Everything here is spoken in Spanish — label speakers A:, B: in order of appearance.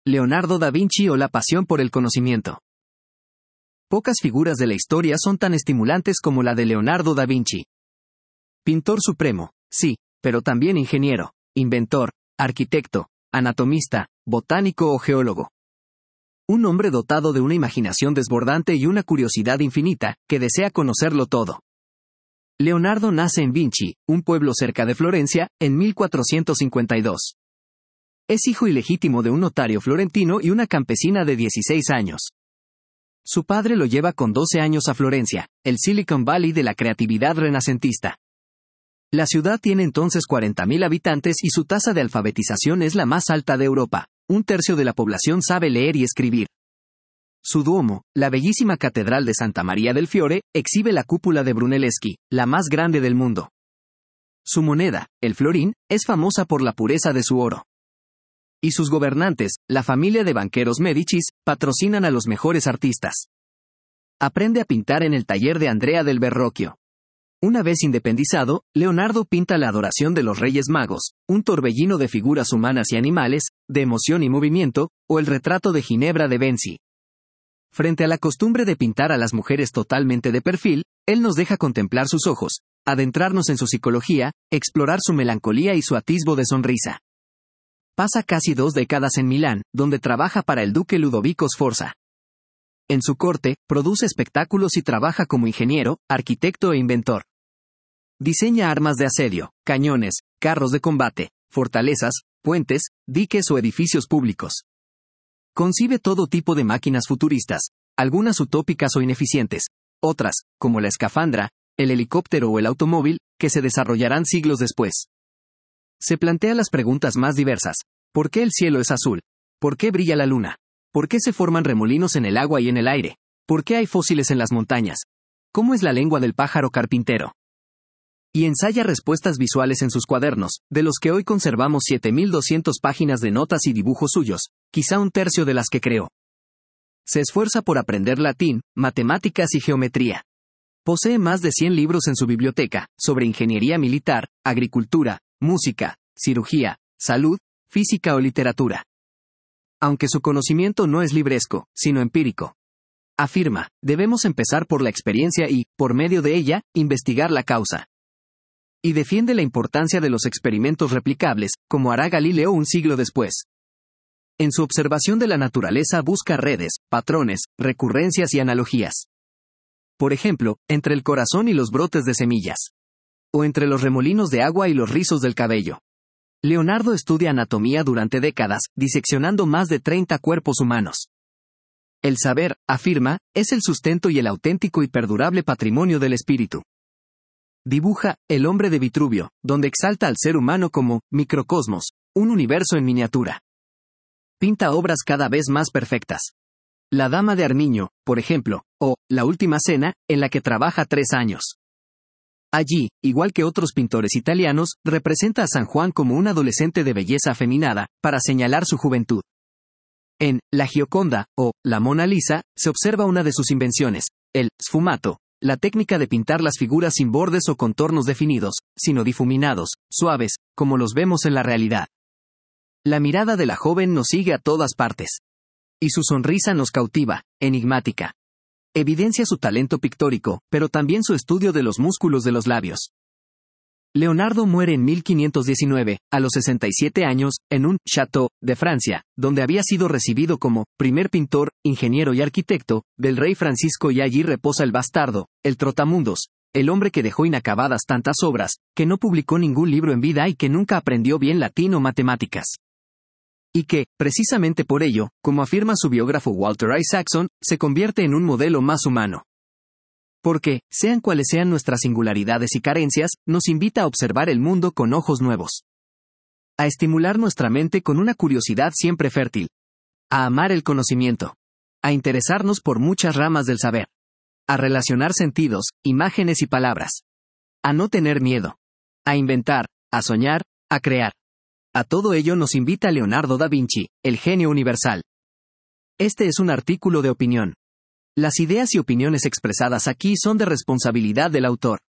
A: Leonardo da Vinci o la pasión por el conocimiento. Pocas figuras de la historia son tan estimulantes como la de Leonardo da Vinci. Pintor supremo, sí, pero también ingeniero, inventor, arquitecto, anatomista, botánico o geólogo. Un hombre dotado de una imaginación desbordante y una curiosidad infinita, que desea conocerlo todo. Leonardo nace en Vinci, un pueblo cerca de Florencia, en 1452. Es hijo ilegítimo de un notario florentino y una campesina de 16 años. Su padre lo lleva con 12 años a Florencia, el Silicon Valley de la creatividad renacentista. La ciudad tiene entonces 40.000 habitantes y su tasa de alfabetización es la más alta de Europa. Un tercio de la población sabe leer y escribir. Su Duomo, la bellísima Catedral de Santa María del Fiore, exhibe la cúpula de Brunelleschi, la más grande del mundo. Su moneda, el florín, es famosa por la pureza de su oro. Y sus gobernantes, la familia de banqueros Médicis, patrocinan a los mejores artistas. Aprende a pintar en el taller de Andrea del Verrocchio. Una vez independizado, Leonardo pinta la adoración de los Reyes Magos, un torbellino de figuras humanas y animales, de emoción y movimiento, o el retrato de Ginebra de Benci. Frente a la costumbre de pintar a las mujeres totalmente de perfil, él nos deja contemplar sus ojos, adentrarnos en su psicología, explorar su melancolía y su atisbo de sonrisa. Pasa casi 2 décadas en Milán, donde trabaja para el duque Ludovico Sforza. En su corte, produce espectáculos y trabaja como ingeniero, arquitecto e inventor. Diseña armas de asedio, cañones, carros de combate, fortalezas, puentes, diques o edificios públicos. Concibe todo tipo de máquinas futuristas, algunas utópicas o ineficientes, otras, como la escafandra, el helicóptero o el automóvil, que se desarrollarán siglos después. Se plantea las preguntas más diversas. ¿Por qué el cielo es azul? ¿Por qué brilla la luna? ¿Por qué se forman remolinos en el agua y en el aire? ¿Por qué hay fósiles en las montañas? ¿Cómo es la lengua del pájaro carpintero? Y ensaya respuestas visuales en sus cuadernos, de los que hoy conservamos 7.200 páginas de notas y dibujos suyos, quizá un tercio de las que creó. Se esfuerza por aprender latín, matemáticas y geometría. Posee más de 100 libros en su biblioteca, sobre ingeniería militar, agricultura, música, cirugía, salud, física o literatura. Aunque su conocimiento no es libresco, sino empírico. Afirma, debemos empezar por la experiencia y, por medio de ella, investigar la causa. Y defiende la importancia de los experimentos replicables, como hará Galileo un siglo después. En su observación de la naturaleza busca redes, patrones, recurrencias y analogías. Por ejemplo, entre el corazón y los brotes de semillas. O entre los remolinos de agua y los rizos del cabello. Leonardo estudia anatomía durante décadas, diseccionando más de 30 cuerpos humanos. El saber, afirma, es el sustento y el auténtico y perdurable patrimonio del espíritu. Dibuja El hombre de Vitruvio, donde exalta al ser humano como microcosmos, un universo en miniatura. Pinta obras cada vez más perfectas. La Dama de Armiño, por ejemplo, o La Última Cena, en la que trabaja 3 años. Allí, igual que otros pintores italianos, representa a San Juan como un adolescente de belleza afeminada, para señalar su juventud. En La Gioconda, o La Mona Lisa, se observa una de sus invenciones, el sfumato, la técnica de pintar las figuras sin bordes o contornos definidos, sino difuminados, suaves, como los vemos en la realidad. La mirada de la joven nos sigue a todas partes. Y su sonrisa nos cautiva, enigmática. Evidencia su talento pictórico, pero también su estudio de los músculos de los labios. Leonardo muere en 1519, a los 67 años, en un château de Francia, donde había sido recibido como primer pintor, ingeniero y arquitecto del rey Francisco, y allí reposa el bastardo, el trotamundos, el hombre que dejó inacabadas tantas obras, que no publicó ningún libro en vida y que nunca aprendió bien latín o matemáticas. Y que, precisamente por ello, como afirma su biógrafo Walter Isaacson, se convierte en un modelo más humano. Porque, sean cuales sean nuestras singularidades y carencias, nos invita a observar el mundo con ojos nuevos. A estimular nuestra mente con una curiosidad siempre fértil. A amar el conocimiento. A interesarnos por muchas ramas del saber. A relacionar sentidos, imágenes y palabras. A no tener miedo. A inventar, a soñar, a crear. A todo ello nos invita Leonardo da Vinci, el genio universal. Este es un artículo de opinión. Las ideas y opiniones expresadas aquí son de responsabilidad del autor.